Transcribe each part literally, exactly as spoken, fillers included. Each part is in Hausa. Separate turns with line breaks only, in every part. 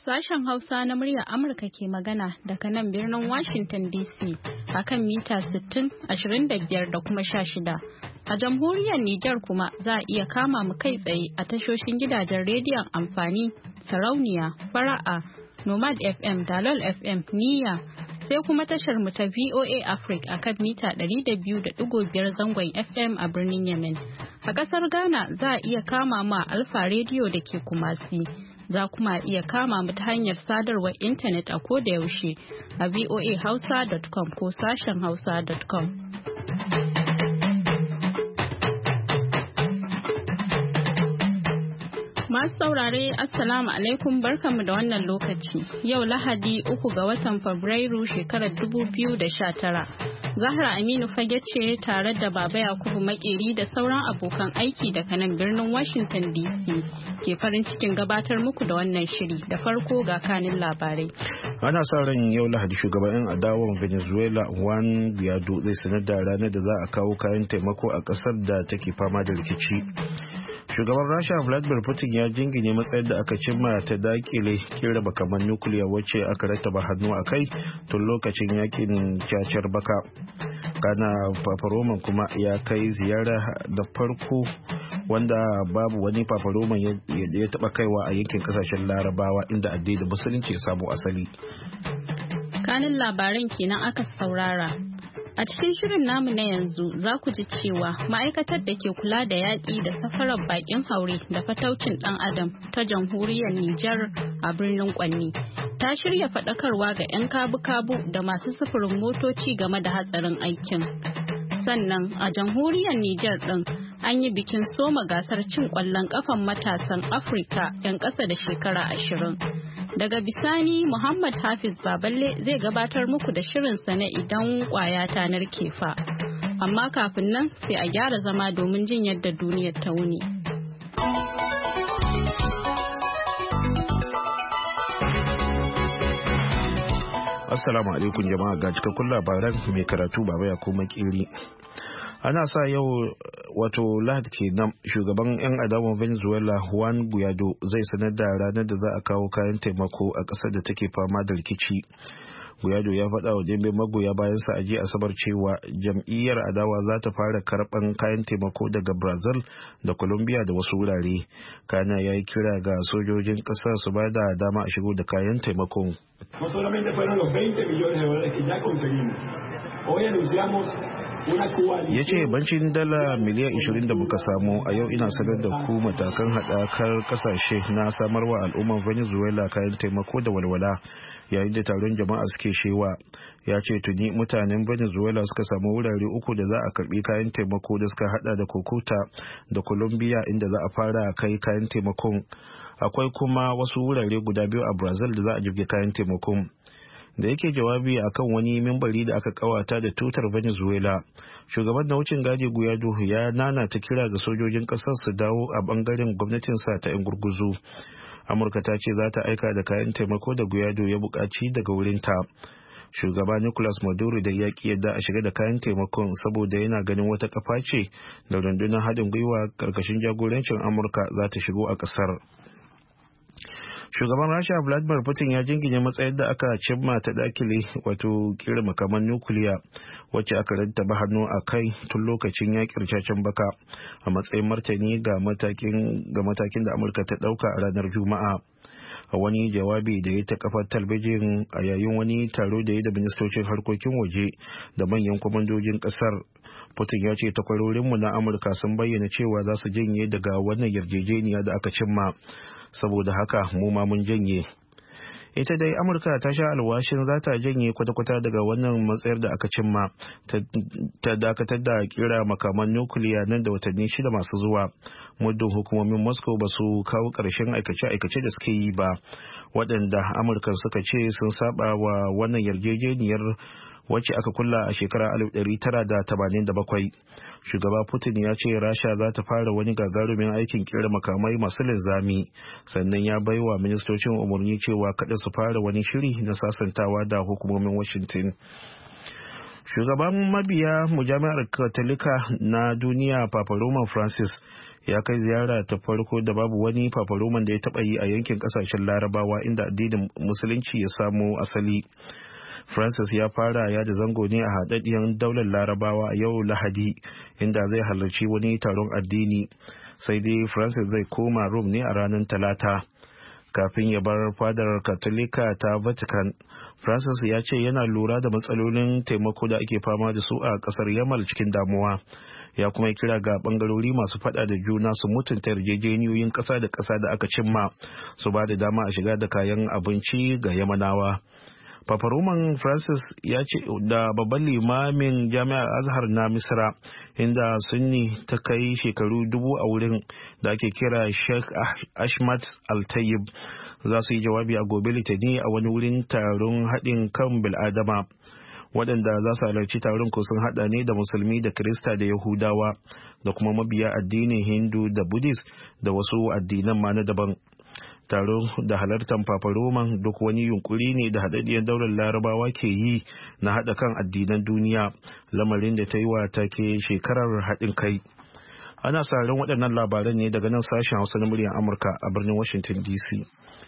Sashen Hausa na muryar Amurka ke magana daga nan birnin Washington D C a kan mita sittin, ashirin da biyar da kuma sha shida. A jamhuriyar Nijar kuma za a iya kama mu kai tsaye a tashoshin gidajen rediyon amfani, sarauniya, fara'a, Nomad F M, Dalol F M, Niyya, sai kuma tashar mu ta V O A Africa a kan mita ɗari da biyu da ɗigo biyar zangon F M a birnin Yemen. A ƙasar Ghana za a iya kama mu a Alfa Radio da ke Kumasi. Za kuma iya kama mu ta hanyar sadarwar intanet a koda yaushe a voa hausa dot com ko sashen hausa dot com. Masu saurare Assalamu alaikum barkanmu da wannan lokaci. Yau Lahadi uku ga watan Fabrairu shekarar dubu biyu da sha tara. Zahra Aminu Fage ce tare da Baba Yakubu Makeri da sauran abokan aiki daga nan birnin Washington D C ke farin cikin gabatar muku da wannan shiri. Da farko ga kanin labarai.
Ana sa ran yau Lahadi shugaban 'yan adawan Venezuela Juan Guaido zai sanar da ranar da za a kawo kayan taimako a kasar da take fama da rikici. Shugaban Rasha Vladimir Putin ya jingine matsayin da aka cimma ta dakile kera makaman nukiliya wacce aka rattaba hannu a kai tun lokacin yakin cacar baka. Kana Paparoman kuma ya kai ziyara da farko wanda babu wani Paparoman ya taba kaiwa a yankin kasashen Larabawa inda addinin musulunci ya samu asali.
Kanin labaran kenan aka saurara. A cikin shirin namu na yanzu za ku ji cewa ma'aikatar da ke kula da yaƙi da safarar baƙin haure da fataucin ɗan adam ta jamhuriyar Nijar a birnin Kwanni ta shirya faɗakarwa ga 'yan kabu-kabu da masu sufurin motoci game da hatsarin aikin. Sannan a jamhuriyar Nijar ɗin an yi bikin soma gasar cin ƙwallon ƙafan matasan Afirka 'yan ƙasa da shekara ashirin. Daga bisani Muhammad Hafiz Baballe zai gabatar muku da shirinsa na idan kwaya ta narke fa. Amma kafin nan sai a gyara zama domin jin yadda duniyar ta wuni.
Assalamu alaikum jama'a, ga cikakkun labaran mai karatu Baba Yakubu Makeri. Ana sa yau wato Lahadi kenan shugaban 'yan adawan Venezuela Juan Guaido zai sanar da ranar da za a kawo kayan taimako a ƙasar da take fama da rikici. Guaido ya faɗa wa jami'in magoya bayan sa a jiya Asabar cewa jam'iyyar adawa za ta fara karɓan kayan taimako daga Brazil da Colombia da wasu wurare. Kana ya yi kira ga sojojin ƙasar su ba da dama a shigo da kayan taimakon. Ya ce bancin dala miliyan ashirin da muka samu a yau ina sanar da ku matakan haɗakar ƙasashe na samarwa al'ummar Venezuela kayan taimako da walwala yayin da taron jama'a suke shewa. Ya ce tuni mutanen Venezuela suka samu wurare uku da za a karbi kayan taimako da suka hada da Cocota da Colombia inda za a fara kai kayan taimakon. Akwai kuma wasu wurare guda biyu a Brazil da za a jirge kayan taimakon. Da yake jawabi akan wani mimbari da aka kawata da tutar Venezuela, shugaban na wucin gadi Guaido ya nana ta kira ga sojojin kasar su dawo a bangaren gwamnatinsa ta 'yan gurguzu. Amurka ta ce za ta aika da kayan taimako da Guaido ya buƙaci daga wurinta. Shugaba Nicolas Maduro da ya ki yadda a shiga da kayan taimakon saboda yana ganin wata kafa ce da rundunar haɗin gwiwa ƙarƙashin jagorancin Amurka za ta shigo a ƙasar. Shugaban Rasha Vladimir Putin ya jingine matsayin da aka cimma ta dakile wato kira makaman nukiliya wacce aka rattaba hannu a kai tun lokacin yakin cacen baka a matsayin martani ga matakin ga matakin da Amurka ta dauka a ranar Juma'a. A wani jawabi da ya ta kafar talbijin a yayin wani taro da ya da ministocin harkokin waje da manyan kwamandojin kasar, Putin ya ce takwarorinmu na Amurka sun bayyana cewa za su janye daga wannan yarjejeniya da aka cimma. Saboda haka mu ma mun janye. Ita dai Amurka ta sha alwashin za ta janye kwata-kwata daga wannan matsayar da aka cimma ta dakatar da kira makaman nukiliya nan da watanni shida masu zuwa, muddin hukumomin Moscow ba su kawo ƙarshen aikace-aikace da suke yi ba, waɗanda Amurka suka ce sun saba wa wannan yarjejeniyar wacce aka kulla a shekarar alif ɗari tara da tamanin da bakwai. Shugaba Putin ya ce Rasha za ta fara wani gagarumin aikin kera makamai masu linzami, sannan ya baiwa ministocin umarni cewa kada su fara wani shiri na sasantawa da hukumomin Washington. Shugaban mabiya mujami'ar Katolika na duniya Papa Roman Francis ya kai ziyara ta farko da babu wani Papa Roman da ya taɓa yi a yankin ƙasashen Larabawa inda addinin Musulunci ya samo asali. Francis ya fara yada zango ne a haɗaɗɗiyar daular Larabawa a yau Lahadi inda zai halarci wani taron addini. Sai dai Francis zai koma Rome ne a ranar Talata. Kafin ya bar fadar Katolika ta Vatican, Francis ya ce yana lura da matsalolin taimako da ake fama da su a kasar Yamal cikin damuwa. Ya kuma kira ga bangarori masu fada da juna su mutunta yarjejeniyoyin kasa da kasa da aka cimma, su ba da dama a shiga da kayan abinci ga Yamanawa. Papa Roman Francis ya ce da babban limamin jami'ar Azhar na Misra, inda sunni ta kai shekaru dubu a wurin da ake kira Sheikh Ahmad Al-Tayyib, za su yi jawabi a gobe Litinin a wani wurin taron haɗin kan bil'adama. Waɗanda za su halarci taron ko sun haɗa ne da Musulmi da Kirista da Yahudawa da kuma mabiya addinin Hindu da Buddhist da wasu addinan ma na daban. Taro da halartar Papa Roman duk wani yunkuri ne da haɗaɗɗiyar daular Larabawa ke yi na haɗa kan addinan duniya, lamarin da ta yi wa take shekarar haɗin kai. Ana sauraron waɗannan labaran ne daga nan sashen Hausa na muryar Amurka a birnin Washington D C.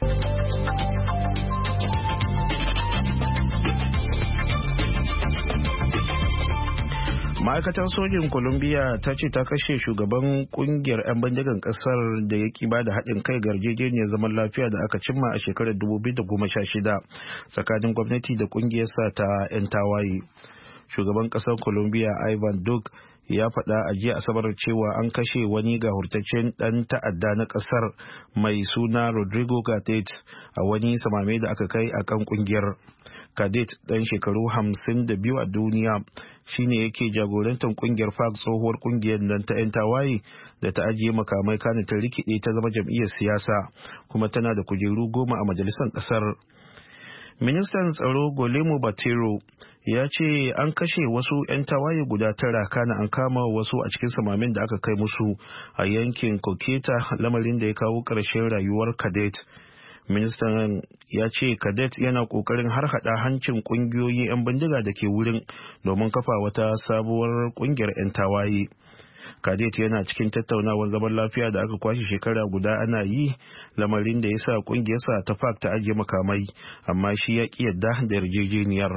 Ma'aikatar sojin Colombia ta ce ta kashe shugaban kungiyar 'yan bindigan kasar da ya ki bada haɗin kai ga yarjejeniyar zaman lafiya da aka cimma a shekarar dubu biyu da goma sha shida tsakanin gwamnati da kungiyarsa ta 'yan tawaye. Shugaban kasar Colombia Ivan Duque ya faɗa a jiya Asabar cewa an kashe wani gahurtaccen ɗan ta'adda na ƙasar mai suna Rodrigo Gatet a wani samame da aka kai a kan kungiyar. Cadet ɗan shekaru hamsin da biyu a duniya shine yake jagorantar kungiyar F A C, tsohuwar kungiyar nan ta 'yan tawaye da ta ajiye makamai kana ta rikide ta zama jam'iyyar siyasa kuma tana da kujeru goma a majalisar ƙasar. Ministan tsaro Golemo Batero ya ce an kashe wasu 'yan tawaye guda tara kana an kama wasu a cikin samamin da aka kai musu a yankin Koketa, lamarin da ya kawo ƙarshen rayuwar Cadet. Ministan ya ce Cadet yana kokarin harhaɗa hancin kungiyoyin 'yan bindiga da ke wurin domin kafa wata sabuwar kungiyar 'yan tawaye. Cadet yana cikin tattaunawar zaman lafiya da aka kwashe shekara guda ana yi, lamarin da ya sa kungiyarsa ta F A C ta ajiye makamai, amma shi ya ƙi yadda da yarjejeniyar.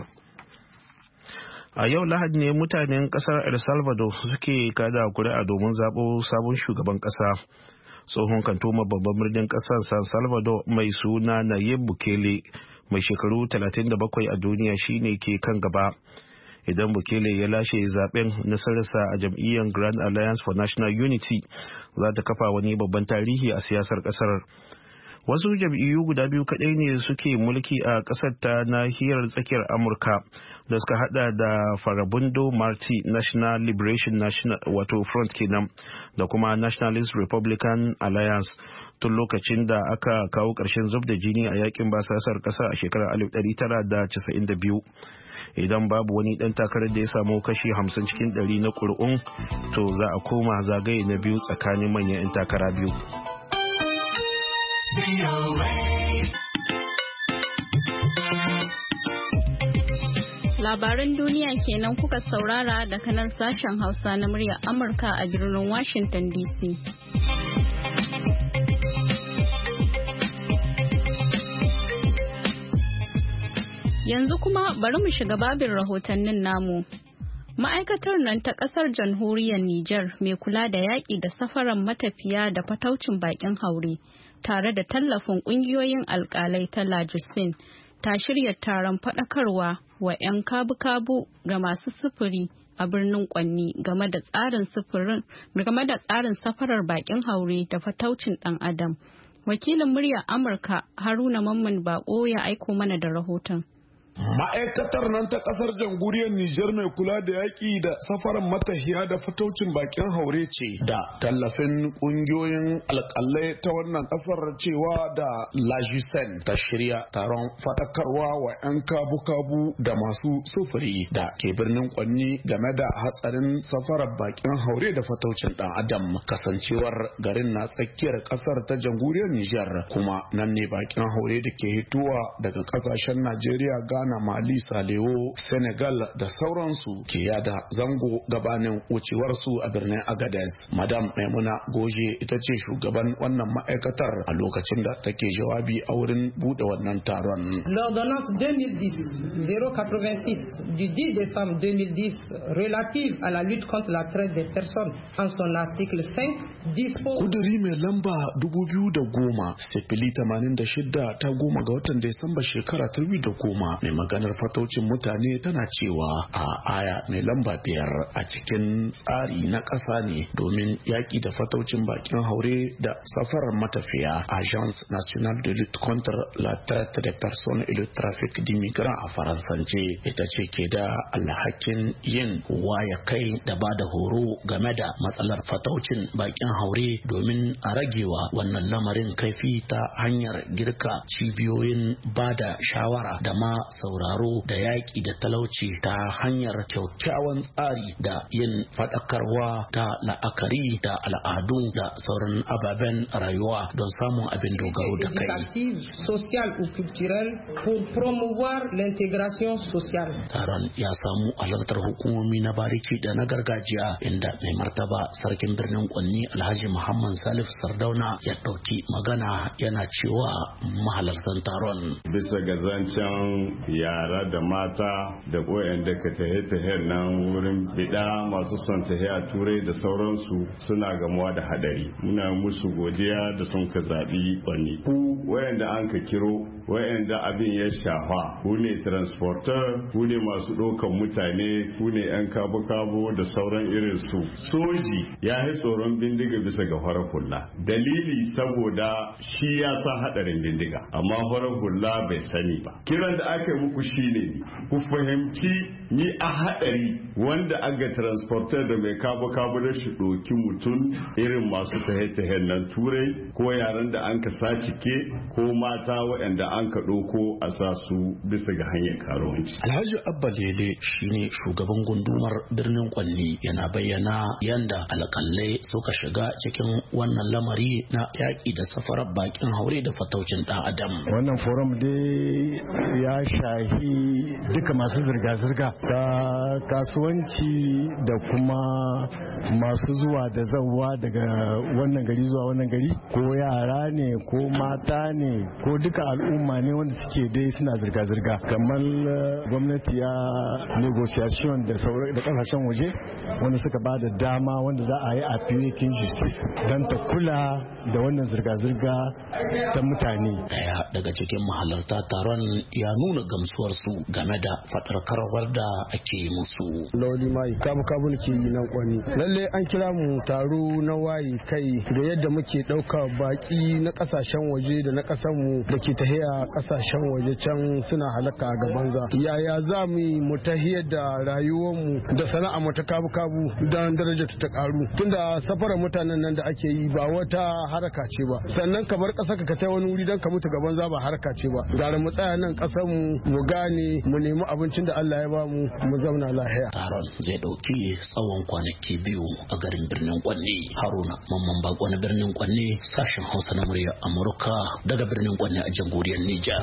A yau Lahadi ne mutanen ƙasar El Salvador suke kada kuri'a domin zaɓo sabon shugaban ƙasa. Tsohon kantoma babban birnin kasar San Salvador mai suna Nayib Bukele mai shekaru talatin da bakwai a duniya shine ke kan gaba. Idan Bukele ya lashe zaben, nasararsa a jam'iyyar Grand Alliance for National Unity za ta kafa wani babban tarihi a siyasar kasar. Wasu jam'iyyu guda biyu kaɗai ne suke mulki a ƙasar ta nahiyar tsakiyar Amurka da suka hada da Farabundo Marti National Liberation National wato Front kenan da kuma Nationalist Republican Alliance tun lokacin da aka kawo ƙarshen zub da jini a yakin basasar ƙasa a shekarar alif ɗari tara da casa'in da biyu. Idan babu wani ɗan takarar da ya samu kashi hamsin cikin ɗari na ƙuri'un, to za a koma zagaye na biyu tsakanin manyan 'yan takara biyu.
Labaran duniya kenan kuka saurara daga nan sashen Hausa na muryar Amurka a birnin Washington D C. Yanzu kuma bari mu shiga babin rahotannin namu. Ma'aikatar nan ta ƙasar jamhuriyar Nijar mai kula da yaƙi da safaran matafiya da fataucin baƙin haure tare da tallafin ƙungiyoyin alƙalai ta Lajusin ta shirya taron faɗakarwa wa 'yan kabu-kabu ga masu sufuri a birnin Kwanni game da tsarin sufurin game da tsarin safarar baƙin haure da fataucin ɗan adam. Wakilin muryar Amurka Haruna Mamman Bako ya aiko mana da rahoton.
Ma'aikatar nan ta kasar jamhuriyar Nijar mai kula da yaƙi da safaran matahiya da fataucin bakin haure ce da tallafin ƙungiyoyin alƙalai ta wannan kasar cewa da Lajusen ta shirya taron faɗakarwa wa 'yan kabu-kabu da masu sufuri da ke birnin Kwanni game da hatsarin safarar bakin haure da fataucin ɗan adam, kasancewar garin na tsakiyar kasar ta jamhuriyar Nijar kuma nan ne bakin haure da ke hituwa daga ƙasashen Najeriya, Ghana Ghana, Mali, Salewo, Senegal da sauransu ke yada zango gabanin wucewarsu a birnin Agadez. Madam Maimuna Goje ita ce shugaban wannan ma'aikatar a lokacin da take jawabi a wurin bude wannan taron.
L'ordonnance deux mille dix zéro quatre-vingt-six du dix décembre deux mille dix relative à la lutte contre la traite des personnes en son article cinq dispose.
Kuduri mai lamba dubu biyu da goma sifili tamanin da shida ta goma ga watan Disamba shekara ta biyu da goma mai maganar fataucin mutane tana cewa a aya mai lamba biyar a cikin tsari na ƙasa ne domin yaƙi da fataucin bakin haure da safarar matafiya. Agence nationale de lutte contre la traite des personnes et le trafic d'immigrants a faransance ita ce ke da alhakin yin waya kai da ba da horo game da matsalar fataucin bakin haure domin a ragewa wannan lamarin kaifi ta hanyar girka cibiyoyin ba da shawara da ma sauraro da yaƙi da talauci ta hanyar kyakkyawan tsari da yin faɗakarwa ta la'akari da al'adu da sauran ababen rayuwa don samun abin dogaro da kai.
Social ou culturel pour promouvoir l'intégration sociale.
Taron ya samu halartar hukumomi na bariki da na gargajiya inda mai martaba sarkin birnin Kwanni Alhaji Muhammad Salif Sardauna ya ɗauki magana yana cewa mahalartan taron.
Bisa ga zancen yara da mata da koyan da ka tahe-tahe nan wurin bida masu son tahe a turai da sauransu suna gamuwa da hadari. Muna musu godiya da sun ka zaɓi Kwanni. Ku wayanda an ka kiro wayanda abin ya shafa ku ne transporter ku ne masu ɗaukan mutane ku ne yan kabo-kabo da sauran irin su. Soji ya yi tsoron bindiga bisa ga farar hula. Dalili saboda shi ya san hadarin bindiga amma farar hula bai sani ba. Kiran da aka yi muku shine ku fahimci ni a hadari wanda aga transporter da mai kabo-kabo da shi ɗauki mutum irin masu tahe-tahe nan turai ko yaran da an ka sacike ko mata waɗanda an ka ɗauko a sa su bisa ga hanyar karuwanci.
Alhaji Abba Lele shine shugaban gundumar birnin Kwanni yana bayyana yanda alƙalai suka shiga cikin wannan lamari na yaƙi da safarar bakin haure da fataucin ɗan adam.
Wannan forum dai ya shahi duka masu zirga-zirga ta kasuwanci da kuma masu zuwa da zawa daga wannan gari zuwa wannan gari ko yara ne ko mata ne ko duka al'umma ne wanda suke dai suna zirga-zirga kamar gwamnati ya negotiation da sauran da kasashen waje wanda suka ba da dama wanda za a yi a fiye justice don ta kula da wannan zirga-zirga ta mutane.
Daya daga cikin mahalarta taron ya nuna gamsuwarsu game da faɗarkarwar da ake musu.
Lauli mai kabu-kabu ne ke yi nan Kwani. Lalle an kira mu taro na waye kai da yadda muke ɗauka baki na ƙasashen waje da na ƙasar mu da ke tahiya ƙasashen waje can suna halaka a gabanza. Yaya za mu yi mu tahiyar da rayuwar mu da sana'a mu ta kabu-kabu don darajar ta ƙaru. Tunda safarar mutanen nan da ake yi ba wata haraka ce ba. Sannan ka bar ƙasar ka ta wani wuri don ka mutu gaban za ba haraka ce ba. Gara mu tsaya nan ƙasar mu mu gane mu nemi abincin da Allah ya ba mu mu zauna lahiya.
Taron zai ɗauki tsawon kwanaki biyu a garin birnin Kwanni. Haruna Mamman Bako na birnin Kwanni, sashen Hausa na murya Amurka daga birnin Kwanni a jamhuriyar Nijar.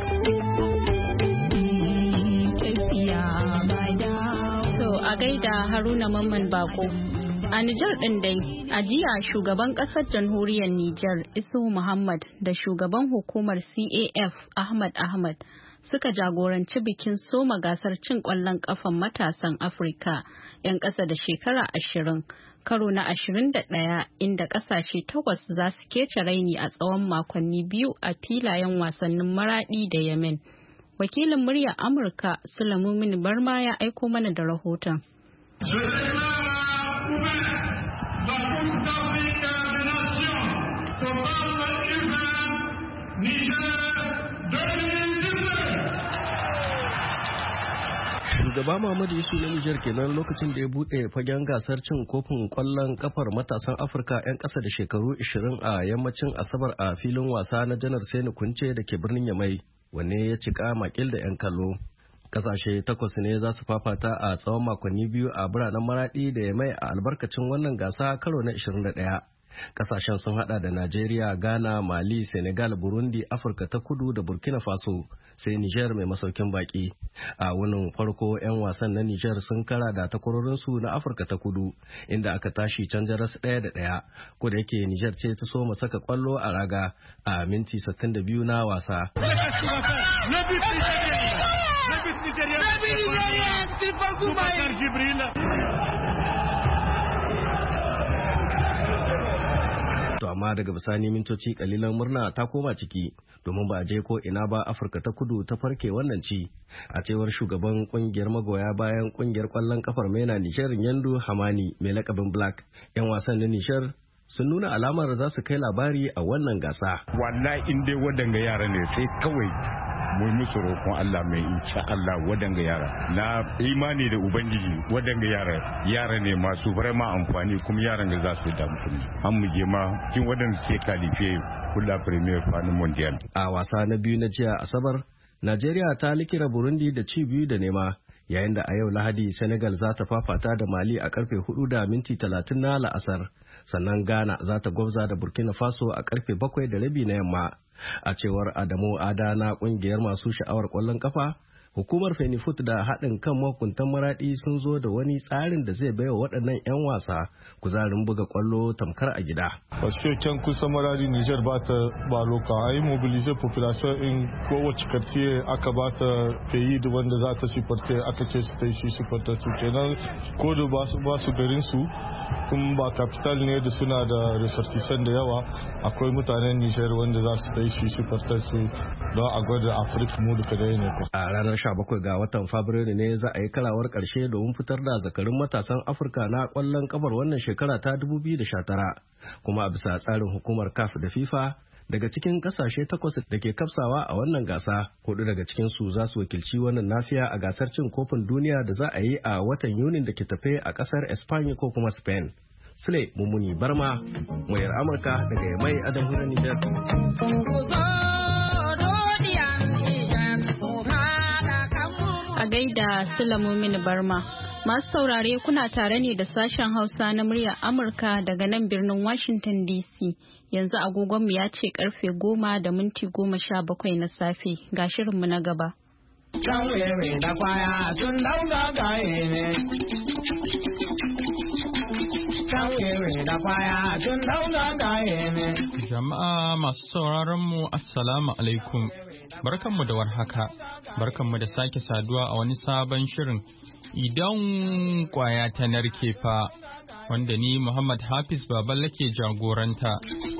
To a gaida Haruna Mamman Bako. A Nijar ɗin dai, a jiya shugaban ƙasar jamhuriyar Nijar Isu Muhammad da shugaban hukumar C A F Ahmad Ahmad suka jagoranci bikin soma gasar cin ƙwallon ƙafan matasan Afirka 'yan ƙasa da shekara ashirin, karo na ashirin da ɗaya inda ƙasashe takwas za su kece raini a tsawon makonni biyu a filayen wasannin Maraɗi da Yemen. Wakilin muryar Amurka Sulaimu Mini Barma ya aiko mana da rahoton.
Shugaba Muhammadu Yusuf na Nijar kenan lokacin da ya bude fagen gasar cin kofin kwallon kafar matasan Afirka 'yan ƙasa da shekaru ashirin a yammacin Asabar a filin wasa na Janar Sani Kunce da ke birnin Yamai, wanne ya cika makil da 'yan kallo. Kasashe takwas ne za su fafata a tsawon makonni biyu a biranen Maradi da Yamai a albarkacin wannan gasa karo na ashirin da ɗaya. Kasashen sun hada da Najeriya, Ghana, Mali, Senegal, Burundi, Afirka ta Kudu da Burkina Faso, sai Nijar mai masaukin baki. A wunin farko 'yan wasan na Nijar sun kara da takwarorinsu na Afirka ta Kudu, inda aka tashi can jaras ɗaya da ɗaya, ko da yake Nijar ce ta so saka kwallo a raga a minti sittin da biyu na wasa. To amma daga bisani mintoci kalilan murna ta koma ciki domin ba a je ko ina ba Afirka ta Kudu ta farke wannan ci. A cewar shugaban kungiyar magoya bayan kungiyar kwallon kafar Mena Nijar Yandu Hamani mai lakabin Black, 'yan wasan na Nijar sun nuna alamar za su kai labari a wannan gasa.
Wallahi in dai wadanga yara ne sai kawai mu musu roƙon Allah mai insha Allah wadanga yara. Na imani da Ubangiji wadanga yara yara ne masu ma amfani kuma yaran da za su da mutum. An mu je ma kin wadanda ke kalife kula Premier Fan Mondial.
A wasa na biyu na jiya Asabar, Najeriya ta likira Burundi da ci biyu da nema. Yayin da a yau Lahadi Senegal za ta fafata da Mali a karfe hudu da minti talatin na la'asar. Sannan Ghana za ta gwabza da Burkina Faso a karfe bakwai da rabi na yamma. A cewar Adamu Ada na kungiyar masu sha'awar kwallon kafa, hukumar Fenifut da haɗin kan mahukuntan maraɗi sun zo da wani tsarin da zai baiwa waɗannan 'yan wasa kuzarin buga kwallo tamkar a gida.
Wasu can kusa maradi Nijar ba ta ba loka a yi mobilize population in kowace karfiye aka ba ta peyi da wanda za ta sifarta aka ce su ta yi shi sifarta su kenan ko da ba su garin su kuma ba capital ne da suna da resortisan da yawa akwai mutanen Nijar wanda za su ta yi shi sifarta su don a gwada Afirka mu duka da ne.
A ranar sha bakwai ga watan Fabrairu ne za a yi karawar ƙarshe domin fitar da zakarun matasan Afirka na ƙwallon ƙafar wannan shekara ta dubu biyu da sha tara. Kuma a bisa tsarin hukumar C A F da FIFA, daga cikin ƙasashe takwas da ke kafsawa a wannan gasa, hudu daga cikin su za su wakilci wannan nafiya a gasar cin kofin duniya da za a yi a watan Yunin da ke tafe a ƙasar Espanya ko kuma Spain. Sule Mummuni Barma, muryar Amurka daga Yamai a jamhuriyar Nijar.
A gaida Sulamu Mini Barma. Masu saurare kuna tare ne da sashen Hausa na muryar Amurka daga nan birnin Washington D C. Yanzu agogonmu ya ce karfe goma da minti goma sha bakwai na safe. Ga shirinmu na gaba.
Jama'a masu sauraron mu Assalamu alaikum. Barkanmu da warhaka. Barkanmu da sake saduwa a wani sabon shirin Idan kwaya ta narke fa, wanda ni Muhammad Hafiz Baballe ke jagoranta.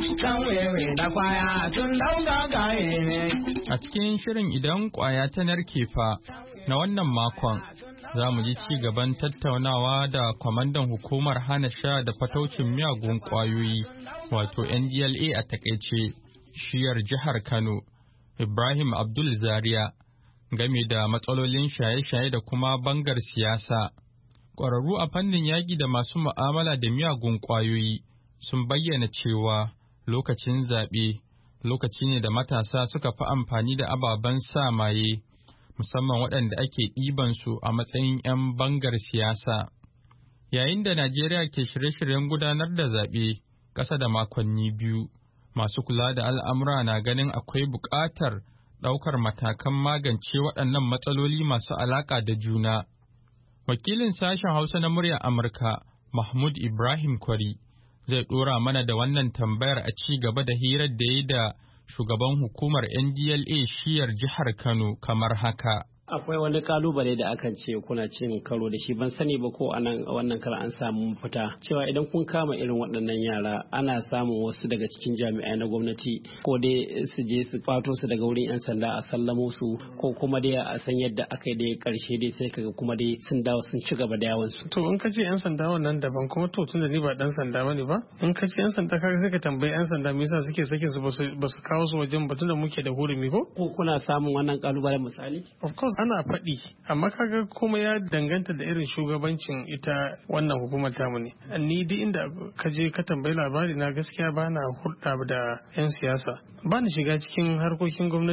A cikin shirin Idan kwaya ta narke fa na wannan makon, za mu ji ci gaban tattaunawa da kwamandan hukumar hana sha da fataucin miyagun kwayoyi, wato N D L A a takaice, shiyar jihar Kano, Ibrahim Abdul Zaria, game da matsalolin shaye-shaye da kuma bangar siyasa. Ƙwararru a fannin yaƙi da masu mu'amala da miyagun ƙwayoyi sun bayyana cewa lokacin zaɓe lokaci ne da matasa suka fi amfani da ababen sa maye, musamman waɗanda ake ɗiban su a matsayin 'yan bangar siyasa. Yayin da Najeriya ke shirye-shiryen gudanar da zaɓe ƙasa da makonni biyu, masu kula da al'amura na ganin akwai buƙatar ɗaukar matakan magance waɗannan matsaloli masu alaƙa da juna. Wakilin sashen Hausa na muryar Amurka, Mahmud Ibrahim Kwari, zai ɗora mana da wannan tambayar a ci gaba da hirar da ya da shugaban hukumar N D L A shiyar jihar Kano kamar haka.
Akwai wani kalubale da akan ce kuna cin karo da shi, ban sani ba ko anan wannan kala an samu mafita cewa idan kun kama irin waɗannan yara ana samun wasu daga cikin jami'ai na gwamnati ko dai su je su kwato su daga wurin 'yan sanda a sallamo su ko kuma dai a san yadda aka yi dai karshe dai sai kaga kuma dai sun dawo sun ci gaba da yawon su.
To in ka ce 'yan sanda wannan daban, kuma to tunda ni ba dan sanda bane ba, in ka ce 'yan sanda kaga sai ka tambayi 'yan sanda me yasa suke sakin su ba su kawo su wajen ba tunda muke da hurumi ko?
Ko kuna samun wannan kalubale misali?
Of course ana faɗi, amma kaga kuma ya danganta da irin shugabancin ita wannan hukumar tamu ne. Ni duk inda ka je ka tambayi labari na gaskiya ba na hulɗa da 'yan siyasa, ba ni shiga cikin harkokin gwamnati.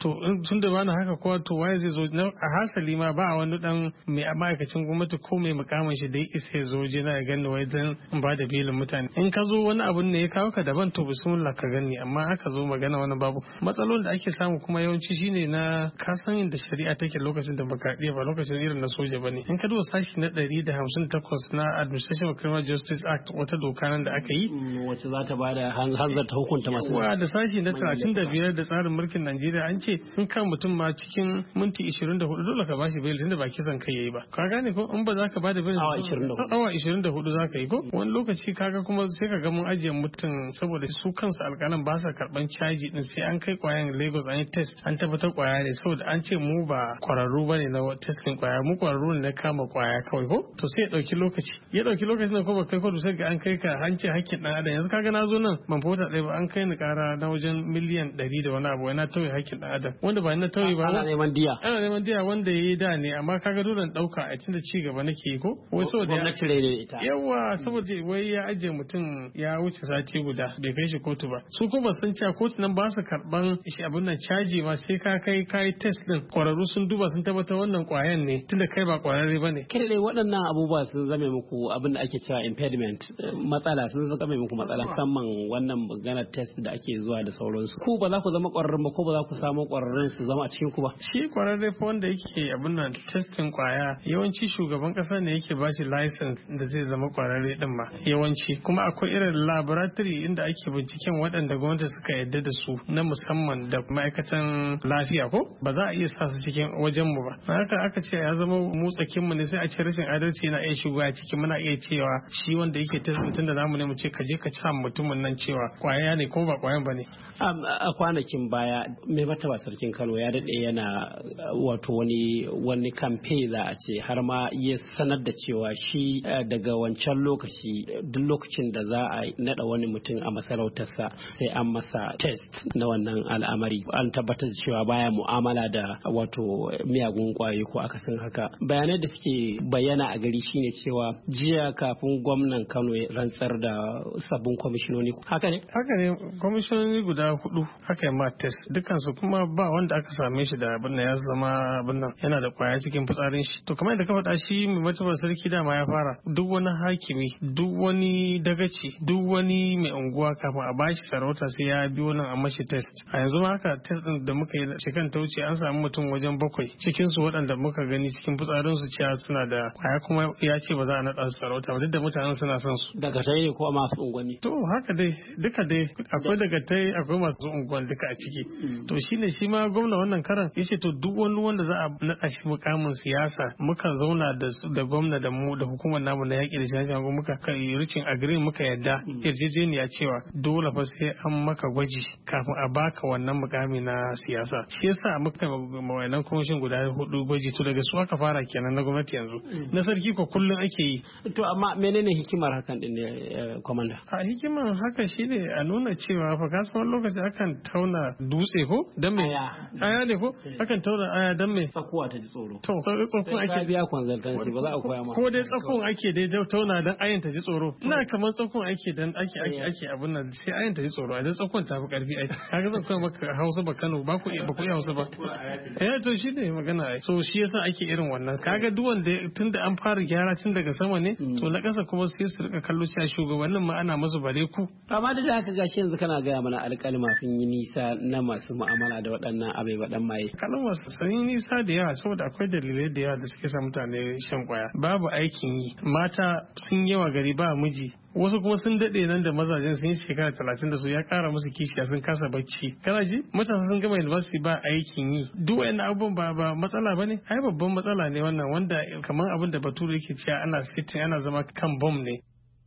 to tun da bani haka kowa to waye zai zo a hasali ma ba wani dan mai ma'aikacin gwamnati ko mai mukamin shi da ya isa ya zo je na ya gani wai dan ba da belin mutane in ka zo wani abun ne ya kawo ka daban to bismillah ka gani amma aka zo magana wani babu matsalolin da ake samu kuma yawanci shine na kasan da shari'a take lokacin da baka ba lokacin irin na soja bane in ka duba sashi na ɗari da hamsin da takwas na Administration of Criminal Justice Act wata doka nan da aka yi
wacce za ta bada hanzar ta hukunta masu
wa da sashi na talatin da biyar da tsarin mulkin Najeriya an ce in ka mutum ma cikin minti ishirin da hudu dole ka bashi bail tunda ba kisan kai yayi ba ka gane ko in ba za ka bada bail
awa ishirin da hudu
awa ishirin da hudu za ka yi ko wani lokaci kaga kuma sai ka ga mun ajiye mutum saboda su kansu alƙalan ba sa karban caji din sai an kai kwayan Lagos an yi test an tabbatar kwaya ne saboda an ce mu ba kwararru bane na testing kwaya mu kwararru ne na kama kwaya kawai ko to sai ya dauki lokaci ya dauki lokacin da ko ba kai ko sai ga an kai ka an ce hakkin dan adam yanzu kaga na zo nan ban fota ɗaya ba an kai ni kara na wajen miliyan ɗari da wani abu na tauye hakkin dan adam wanda ba na tauye ba
ana neman diya
ana neman diya wanda yayi da ne amma kaga dole dauka a tunda ci gaba nake yi ko wai saboda
gwamnati ne ita
yawa saboda wai ya aje mutum ya wuce sati guda bai kai shi kotu ba su ko ba san cewa kotu nan ba su karban shi abin nan caji ma sai ka kai kai test din kwararru sun duba sun tabbatar wannan kwayan ne tunda kai ba kwararre bane
kada dai waɗannan abubuwa sun zame muku abin da ake cewa impediment matsala sun zame muku matsala musamman wannan maganar test da ake zuwa da sauransu ku ba za ku zama kwararrun ba ko ba za ku samu kwararrun su zama a cikin ku ba
shi kwararre fa wanda yake abin nan testing kwaya yawanci shugaban kasa ne yake bashi license da zai zama kwararre din ma yawanci kuma akwai irin laboratory inda ake binciken waɗanda gwamnati suka yadda da su na musamman da ma'aikatan lafiya ko ba za a iya sa su cikin wajen mu ba haka aka ce ya zama mu tsakin mu ne sai a ce rashin adalci na iya shigowa ciki muna iya cewa shi wanda yake testing tunda zamu ne mu ce ka je ka sa mutumin nan cewa kwaya ne ko ba kwayan bane
a kwanakin baya mai martaba sarkin Kano ya dade yana wato wani wani campaign za a ce har ma ya sanar da cewa shi daga wancan lokaci duk lokacin da za a nada wani mutum a masarautarsa sai an masa test na wannan al'amari an tabbatar da cewa baya mu'amala da wato miyagun kwayoyi ko akasin haka bayanai da suke bayyana a gari shine cewa jiya kafin gwamnan Kano ya rantsar da sabbin kwamishinoni haka ne
haka ne kwamishinoni guda hudu haka ma test dukansu kuma ba wanda aka same shi da abin ya zama abin nan yana da kwaya cikin fitsarin shi to kamar yadda ka faɗa shi mai martabar sarki dama ya fara duk wani hakimi duk wani dagaci duk wani mai unguwa kafin a bashi sarauta sai ya biyo nan a mashi test a yanzu ma haka test din da muka yi shekan ta wuce an samu mutum wajen bakwai cikin su waɗanda muka gani cikin fitsarin su cewa suna da kwaya kuma ya ce ba za a naɗa su sarauta ba duk da mutanen suna son su
daga tai ne ko masu unguwanni
to haka dai duka dai akwai daga tai akwai masu unguwan duka a ciki to shine shi ma gwamna wannan karan yace to duk wani wanda za a naɗa shi mukamin siyasa muka zauna da da gwamna da mu da hukumar namu na yaƙi da shan muka kai ricin agree muka yadda yarjejeniya cewa dole fa sai an maka gwaji kafin a baka wannan mukami na siyasa shi yasa muka wannan komishin guda hudu gwaji to daga su aka fara kenan na gwamnati yanzu na sarki ko kullun ake yi
to amma menene hikimar hakan din ne komanda
a hikimar haka shine a nuna cewa fa ka san lokaci akan tauna dutse ko dan me aya ne ko akan tauna aya dan me
tsakuwa ta ji tsoro
to tsakon ake
biya consultancy ba za a koya ma
ko dai tsakon ake dai tauna dan ayin ta ji tsoro ina kamar tsakon ake dan ake ake ake abin nan sai ayin ta ji tsoro a dan tsakon ta fi karfi ai kaga zan koya maka Hausa ba Kano ba ku ba ku iya Hausa ba eh to shi ne magana ai so shi yasa ake irin wannan kaga duk wanda tunda an fara gyara tun daga sama ne to na kasa kuma sai su rika kallo cewa shugabannin ma ana musu bare ku
amma da haka gashi yanzu kana gaya mana alƙalma sun yi nisa na masu mu'amala da waɗannan abai baɗan maye
kalma sun yi nisa da yawa saboda akwai dalilai da yawa da suke sa mutane shan kwaya babu aikin yi mata sun yawa gari ba miji wasu kuma sun daɗe nan da mazajen sun yi shekara talatin da su ya ƙara musu kishiya sun kasa bacci kana ji matasa sun gama university ba aikin yi duk wani abubuwan ba ba matsala ba ne ai babban matsala ne wannan wanda kamar abin da bature yake cewa ana sitting ana zama kan bom ne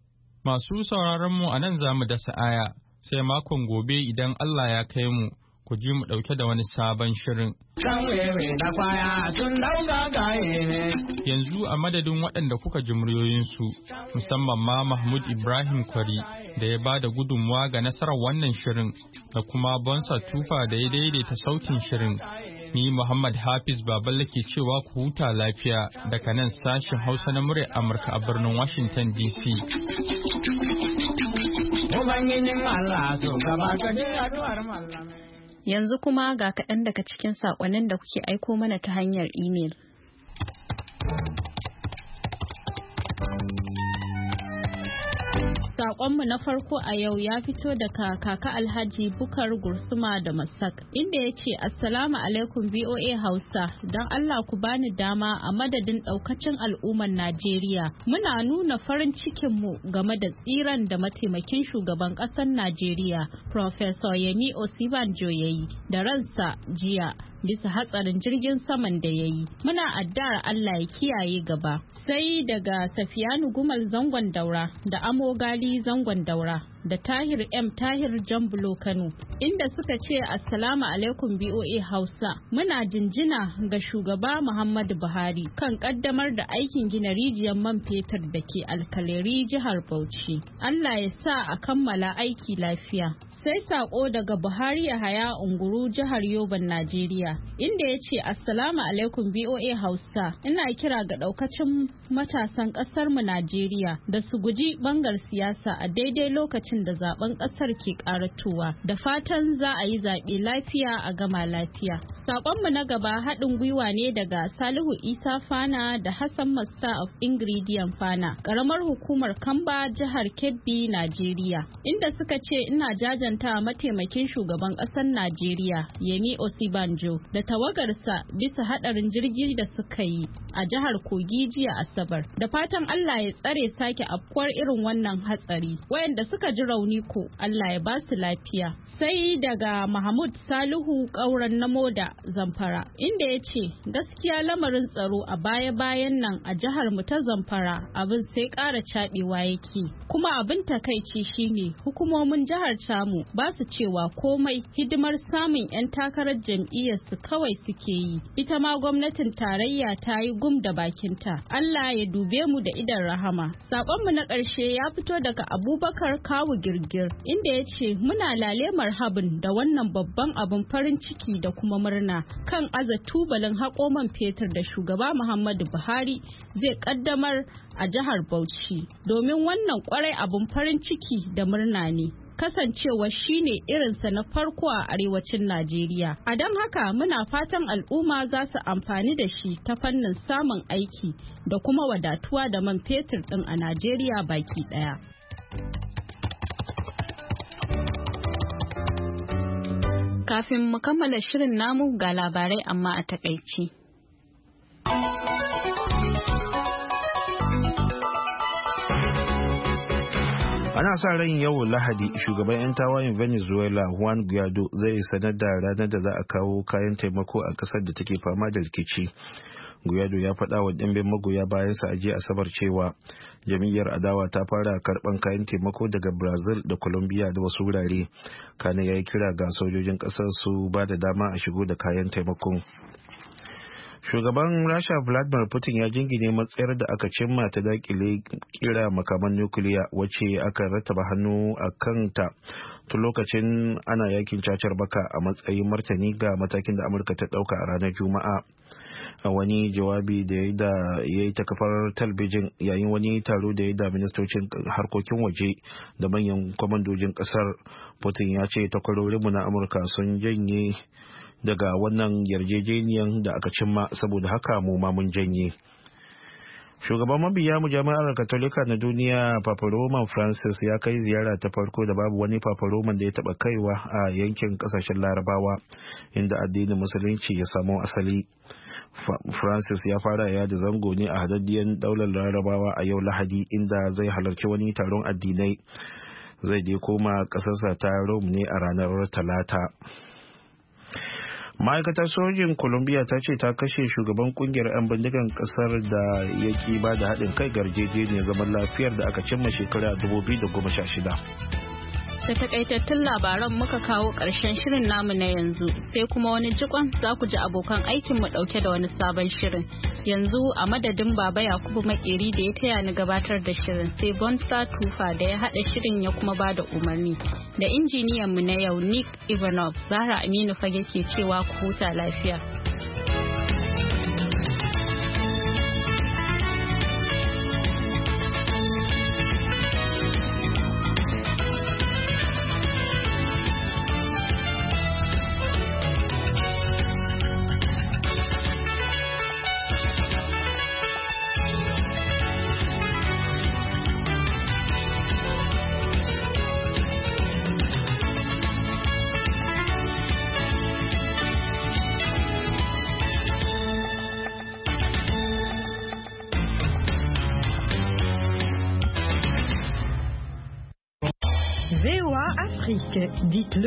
masu sauraron mu a nan za mu dasa aya sai makon gobe idan Allah ya kai mu ku ji mu ɗauke da wani sabon shirin. Yanzu a madadin waɗanda kuka ji muryoyinsu, musamman ma Mahmud Ibrahim Kwari da ya ba da gudunmuwa ga nasarar wannan shirin, da kuma Bonsa Tufa da ya daidaita sautin shirin. Ni Muhammad Hafiz Baballe ke cewa ku huta lafiya daga nan sashen Hausa na muryar Amurka a birnin Washington D C.
Yanzu kuma ga kaɗan daga cikin saƙonnin da kuke aiko mana ta hanyar imel. Saƙonmu na farko a yau ya fito daga kaka Alhaji Bukar Gursuma da Masak, inda ya ce Assalamu alaikum V O A Hausa, don Allah ku bani dama a madadin ɗaukacin al'ummar Najeriya. Muna nuna farin cikinmu game da tsiran da mataimakin shugaban ƙasar Najeriya, Professor Yemi Osibanjo ya yi da ransa jiya bisa hatsarin jirgin saman da ya yi. Muna addu'ar Allah ya kiyaye gaba. Sai daga Safiyanu Gumal zangon daura da Amogali zangon daura da Tahir M Tahir Jambulo Kano, inda suka ce Assalamu alaikum B O A Hausa. Muna jinjina ga shugaba Muhammadu Buhari kan kaddamar da aikin gina rijiyar man fetur da ke Alkaleri jihar Bauchi. Allah ya sa a kammala aiki lafiya. Sai sako daga Buhari Yahaya Unguru jihar Yoban Najeriya, inda ya ce Assalamu alaikum B O A Hausa. Ina kira ga daukacin matasan kasar mu Najeriya da su guji bangar siyasa a daidai lokacin da zaben kasar ke karatowa. Da fatan za a yi zaɓe lafiya a gama lafiya. Sakonmu na gaba haɗin gwiwa ne daga Salihu Isa Fana da Hassan Master of Ingredient Fana, ƙaramar hukumar Kamba jihar Kebbi Najeriya, inda suka ce ina jaja ta mataimakin shugaban ƙasar Najeriya Yemi Osibanjo da tawagarsa bisa hadarin jirgi da suka yi a jihar Kogi jiya Asabar. Da fatan Allah ya tsare sake afkuwar irin wannan hatsari. Wayanda suka ji rauni ko Allah ya ba su lafiya. Sai daga Mahmud Salihu Kauran Namoda Zamfara, inda ya ce gaskiya lamarin tsaro a baya-bayan nan a jihar mu ta Zamfara abin sai ƙara cabewa yake. Kuma abin takaici shine hukumomin jihar Tamu ba su cewa komai, hidimar samun 'yan takarar jam'iyyar su kawai suke yi. Ita ma gwamnatin tarayya ta yi gum da bakinta. Allah ya dube mu da idan rahama. Sakonmu na ƙarshe ya fito daga Abubakar Kawu Girgir, inda ya ce muna lale marhabin da wannan babban abin farin ciki da kuma murna kan aza tubalin haƙo man fetur da shugaba Muhammadu Buhari zai kaddamar a jihar Bauchi, domin wannan kwarai abin farin ciki da murna ne. Kasancewa shine irinsa na farko a arewacin Najeriya. A don haka muna fatan al'umma za su amfani da shi ta fannin samun aiki da kuma wadatuwa da man fetur ɗin a Najeriya baki ɗaya. Kafin mu kammala shirin namu ga labarai amma a takaici.
Ana sa ran yau Lahadi shugaban 'yan tawayen Venezuela Juan Guaido zai sanar da ranar da za a kawo kayan taimako a kasar da take fama da rikici. Guaido ya faɗa wa ɗimbin magoya bayansa a jiya Asabar cewa jam'iyyar adawa ta fara karɓan kayan taimako daga Brazil da Colombia da wasu wurare. Kana ya yi kira ga sojojin ƙasar su ba da dama a shigo da kayan taimakon. Shugaban Rasha Vladimir Putin ya jingine matsayar da aka cimma ta dakile kira makaman nukiliya wacce aka rattaba hannu a kanta tun lokacin ana yakin cacar baka a matsayin martani ga matakin da Amurka ta dauka a ranar Juma'a. A wani jawabi da ya yi ta kafar talbijin yayin wani taro da ya da ministocin harkokin waje da manyan kwamandojin kasar, Putin ya ce takwarorinmu na Amurka sun janye daga wannan yarjejeniyar da aka cimma, saboda haka mu ma mun janye. Shugaban mabiya mujami'ar Katolika na duniya Papa Roman Francis ya kai ziyara ta farko da babu wani Papa Roman da ya taba kaiwa a yankin kasashen Larabawa inda addinin musulunci ya samo asali. Francis ya fara yada zango ne a hadaddiyar daular Larabawa a yau Lahadi, inda zai halarci wani taron addinai. Zai dai koma kasarsa ta Rome ne a ranar Talata. Ma'aikatar sojin Colombia ta ce ta kashe shugaban kungiyar 'yan bindigan kasar da ya ki ba da haɗin kai garjejeniyar zaman lafiyar da aka cimma shekara dubu biyu da goma sha shida.
Da takaitattun labaran muka kawo ƙarshen shirin namu na yanzu, sai kuma wani jikon za ku ji abokan aikinmu ɗauke da wani sabon shirin. Yanzu a madadin Baba Yakubu Makeri da ya taya ni gabatar da shirin, sai Bonsa Tufa da ya haɗa shirin ya kuma ba da umarni. Da injiniyan mu na yau Nick Ivanov, Zahra Aminu Fage ke cewa ku huta lafiya.
parce que dites-le